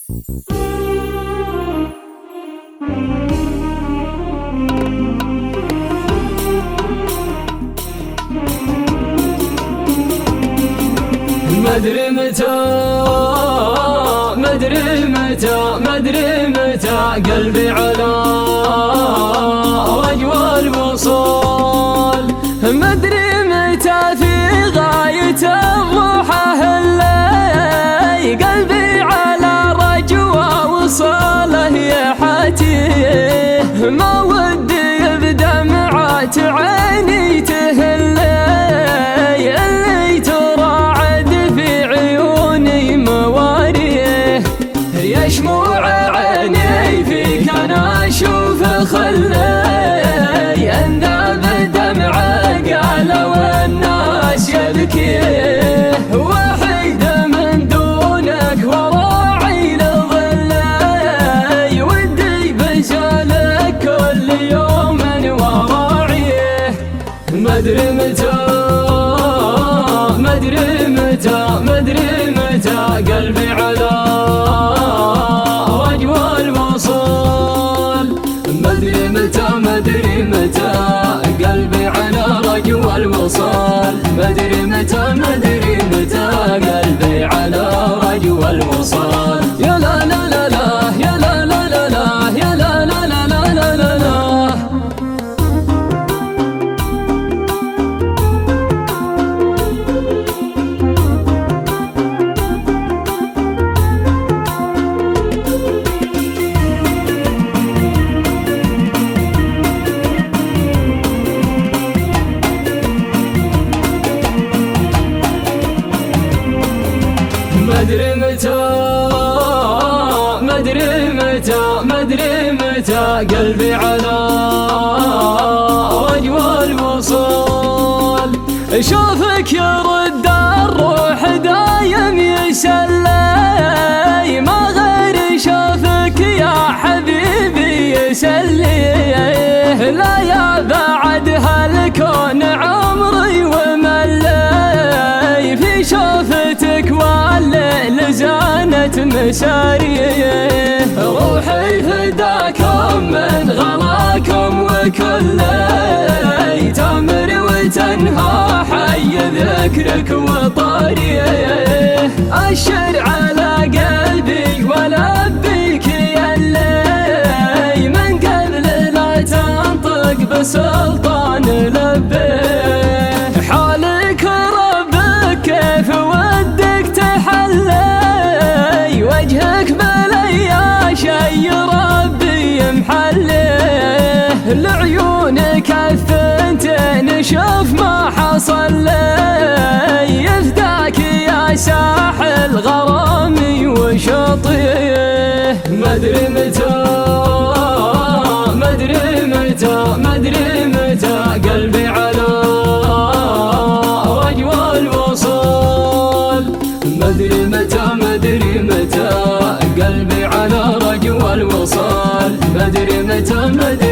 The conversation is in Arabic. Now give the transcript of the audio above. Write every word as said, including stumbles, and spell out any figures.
مدري متى مدري متى مدري متى قلبي على رجوى الوصول، مدري متى في غاية الروحة اللي قلبي على رجوى وصوله يحاتيه، ما ودي بدمعة عيني تهلي اللي تراعد في عيوني مواريه، يا شموع عيني فيك انا اشوف خلي ينذاب دمعه قالوا الناس يبكيه، وحيد من دونك وراعي لظلي ودي بسالك كل يوم وراعيه، مدري متى مدري متى مدري متى قلبي على رجوى الوصول، مدري متى مدري متى قلبي على رجوى الوصول، مدري متى مدري متى قلبي على رجوى الوصول، يا لا لا لا لا يا لا لا لا لا يا لا لا لا لا لا لا لا. مدري متى مدري متى مدري متى قلبي على رجوى الوصول، شوفك يرد الروح دايم يسلي، ما غير شوفك يا حبيبي يسلي، لا يا بعد هالكون عمري وملي في شوفتك والليل زانت مساريه، روحي فداكم من غلاكم وكل تمر وتنهى حي ذكرك وطاريه، أشر على قلبي ولبيك يلي من قبل لا تنطق بسلطان لبيه، حالك ربك كيف ودك تحلي وجهك بلي يا شي ربي محليه، لعيونك الثنتين شوف ما حصل لي يفداك يا ساحل غرامي وشطيه، مدري متى مدري متى مدري متى قلبي على رجوى الوصول، مدري متى مدري متى قلبي على رجوى الوصول، مدري متى مدري